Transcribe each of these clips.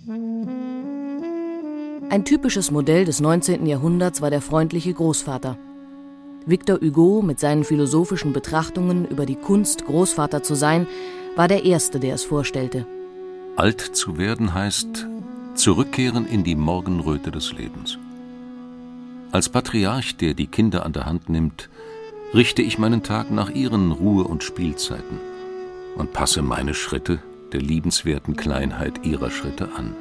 Ein typisches Modell des 19. Jahrhunderts war der freundliche Großvater. Victor Hugo mit seinen philosophischen Betrachtungen über die Kunst, Großvater zu sein, war der Erste, der es vorstellte. Alt zu werden heißt zurückkehren in die Morgenröte des Lebens. Als Patriarch, der die Kinder an der Hand nimmt, richte ich meinen Tag nach ihren Ruhe- und Spielzeiten und passe meine Schritte der liebenswerten Kleinheit ihrer Schritte an.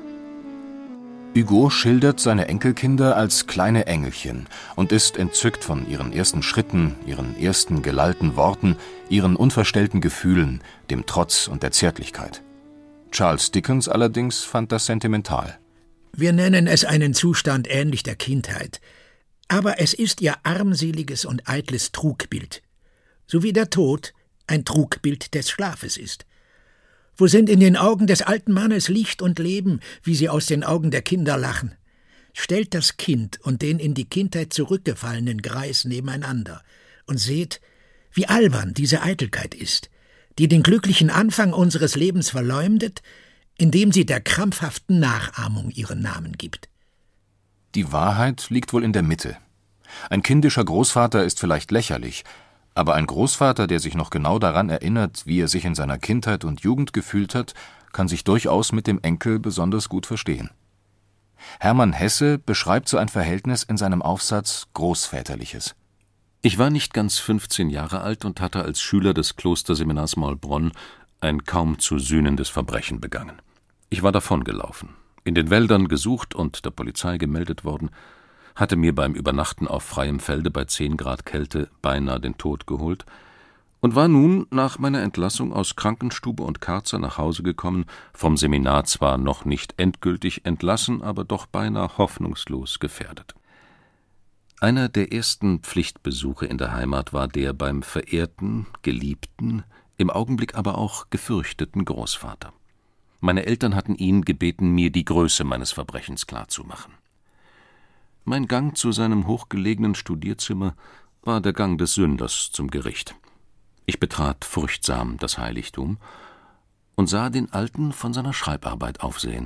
Hugo schildert seine Enkelkinder als kleine Engelchen und ist entzückt von ihren ersten Schritten, ihren ersten gelallten Worten, ihren unverstellten Gefühlen, dem Trotz und der Zärtlichkeit. Charles Dickens allerdings fand das sentimental. Wir nennen es einen Zustand ähnlich der Kindheit, aber es ist ihr armseliges und eitles Trugbild, so wie der Tod ein Trugbild des Schlafes ist. Wo sind in den Augen des alten Mannes Licht und Leben, wie sie aus den Augen der Kinder lachen? Stellt das Kind und den in die Kindheit zurückgefallenen Greis nebeneinander und seht, wie albern diese Eitelkeit ist, die den glücklichen Anfang unseres Lebens verleumdet, indem sie der krampfhaften Nachahmung ihren Namen gibt. Die Wahrheit liegt wohl in der Mitte. Ein kindischer Großvater ist vielleicht lächerlich, aber ein Großvater, der sich noch genau daran erinnert, wie er sich in seiner Kindheit und Jugend gefühlt hat, kann sich durchaus mit dem Enkel besonders gut verstehen. Hermann Hesse beschreibt so ein Verhältnis in seinem Aufsatz Großväterliches. Ich war nicht ganz 15 Jahre alt und hatte als Schüler des Klosterseminars Maulbronn ein kaum zu sühnendes Verbrechen begangen. Ich war davongelaufen, in den Wäldern gesucht und der Polizei gemeldet worden, hatte mir beim Übernachten auf freiem Felde bei 10 Grad Kälte beinahe den Tod geholt und war nun nach meiner Entlassung aus Krankenstube und Karzer nach Hause gekommen, vom Seminar zwar noch nicht endgültig entlassen, aber doch beinahe hoffnungslos gefährdet. Einer der ersten Pflichtbesuche in der Heimat war der beim verehrten, geliebten, im Augenblick aber auch gefürchteten Großvater. Meine Eltern hatten ihn gebeten, mir die Größe meines Verbrechens klarzumachen. Mein Gang zu seinem hochgelegenen Studierzimmer war der Gang des Sünders zum Gericht. Ich betrat furchtsam das Heiligtum und sah den Alten von seiner Schreibarbeit aufsehen.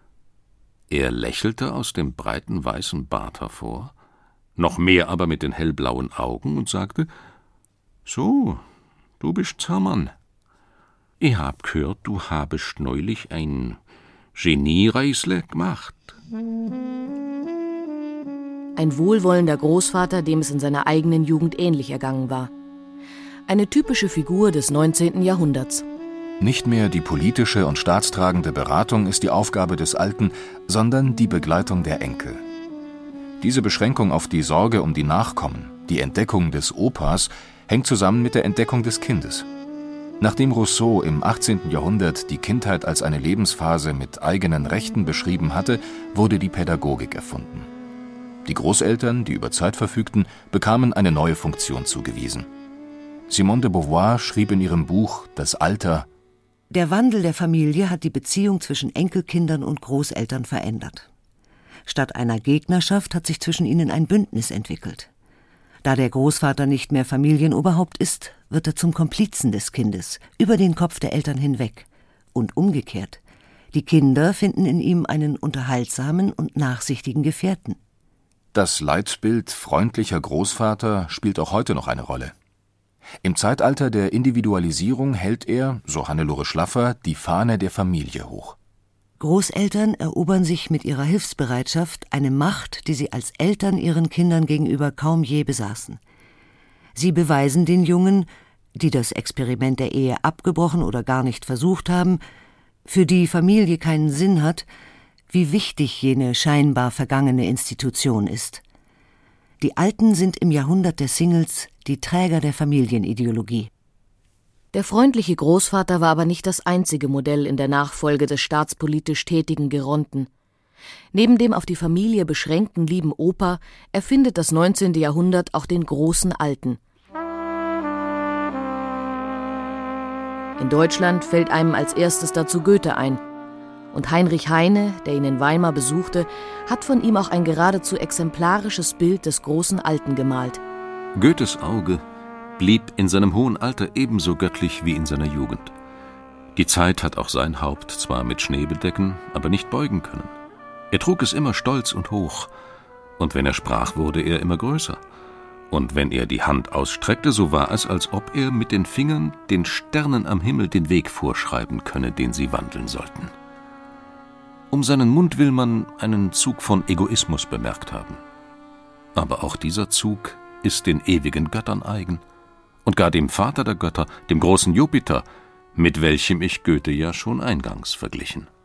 Er lächelte aus dem breiten weißen Bart hervor, noch mehr aber mit den hellblauen Augen und sagte: »So, du bist Hermann. Ich hab gehört, du habest neulich ein Geniereisle gemacht.« Ein wohlwollender Großvater, dem es in seiner eigenen Jugend ähnlich ergangen war. Eine typische Figur des 19. Jahrhunderts. Nicht mehr die politische und staatstragende Beratung ist die Aufgabe des Alten, sondern die Begleitung der Enkel. Diese Beschränkung auf die Sorge um die Nachkommen, die Entdeckung des Opas, hängt zusammen mit der Entdeckung des Kindes. Nachdem Rousseau im 18. Jahrhundert die Kindheit als eine Lebensphase mit eigenen Rechten beschrieben hatte, wurde die Pädagogik erfunden. Die Großeltern, die über Zeit verfügten, bekamen eine neue Funktion zugewiesen. Simone de Beauvoir schrieb in ihrem Buch »Das Alter«: Der Wandel der Familie hat die Beziehung zwischen Enkelkindern und Großeltern verändert. Statt einer Gegnerschaft hat sich zwischen ihnen ein Bündnis entwickelt. Da der Großvater nicht mehr Familienoberhaupt ist, wird er zum Komplizen des Kindes, über den Kopf der Eltern hinweg. Und umgekehrt. Die Kinder finden in ihm einen unterhaltsamen und nachsichtigen Gefährten. Das Leitbild freundlicher Großvater spielt auch heute noch eine Rolle. Im Zeitalter der Individualisierung hält er, so Hannelore Schlaffer, die Fahne der Familie hoch. Großeltern erobern sich mit ihrer Hilfsbereitschaft eine Macht, die sie als Eltern ihren Kindern gegenüber kaum je besaßen. Sie beweisen den Jungen, die das Experiment der Ehe abgebrochen oder gar nicht versucht haben, für die Familie keinen Sinn hat, wie wichtig jene scheinbar vergangene Institution ist. Die Alten sind im Jahrhundert der Singles die Träger der Familienideologie. Der freundliche Großvater war aber nicht das einzige Modell in der Nachfolge des staatspolitisch tätigen Geronten. Neben dem auf die Familie beschränkten lieben Opa erfindet das 19. Jahrhundert auch den großen Alten. In Deutschland fällt einem als erstes dazu Goethe ein. Und Heinrich Heine, der ihn in Weimar besuchte, hat von ihm auch ein geradezu exemplarisches Bild des großen Alten gemalt. Goethes Auge blieb in seinem hohen Alter ebenso göttlich wie in seiner Jugend. Die Zeit hat auch sein Haupt zwar mit Schnee bedecken, aber nicht beugen können. Er trug es immer stolz und hoch, und wenn er sprach, wurde er immer größer. Und wenn er die Hand ausstreckte, so war es, als ob er mit den Fingern den Sternen am Himmel den Weg vorschreiben könne, den sie wandeln sollten. Um seinen Mund will man einen Zug von Egoismus bemerkt haben. Aber auch dieser Zug ist den ewigen Göttern eigen und gar dem Vater der Götter, dem großen Jupiter, mit welchem ich Goethe ja schon eingangs verglichen.